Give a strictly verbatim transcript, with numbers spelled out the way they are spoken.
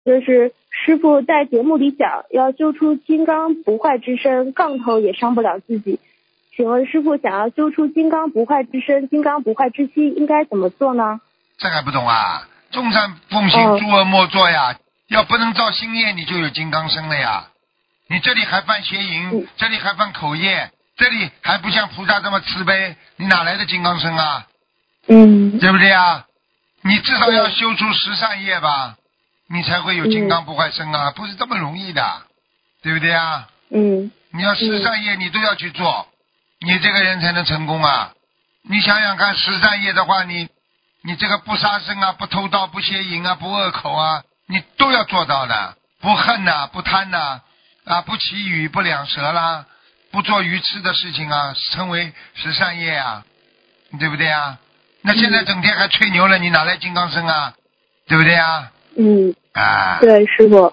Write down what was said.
就是师父在节目里讲要修出金刚不坏之身，杠头也伤不了自己。请问师父，想要修出金刚不坏之身、金刚不坏之心，应该怎么做呢？ 这还不懂啊？众善奉行， 哦诸恶莫作呀。要不能造新业，你就有金刚身了呀。你这里还犯邪淫， 嗯这里还犯口业，这里还不像菩萨这么慈悲，你哪来的金刚身啊？ 嗯对不对啊？你至少要对修出十善业吧，你才会有金刚不坏身啊，不是这么容易的，对不对啊？ 嗯你要十善业你都要去做，你这个人才能成功啊！你想想看，十善业的话，你你这个不杀生啊，不偷盗，不邪淫啊，不恶口啊，你都要做到的。不恨呐、不贪呐、啊，不绮语，不两舌啦，不做愚痴的事情啊，称为十善业啊，对不对啊？那现在整天还吹牛了，你哪来金刚身啊？对不对啊？ 嗯， 啊， 对，师傅。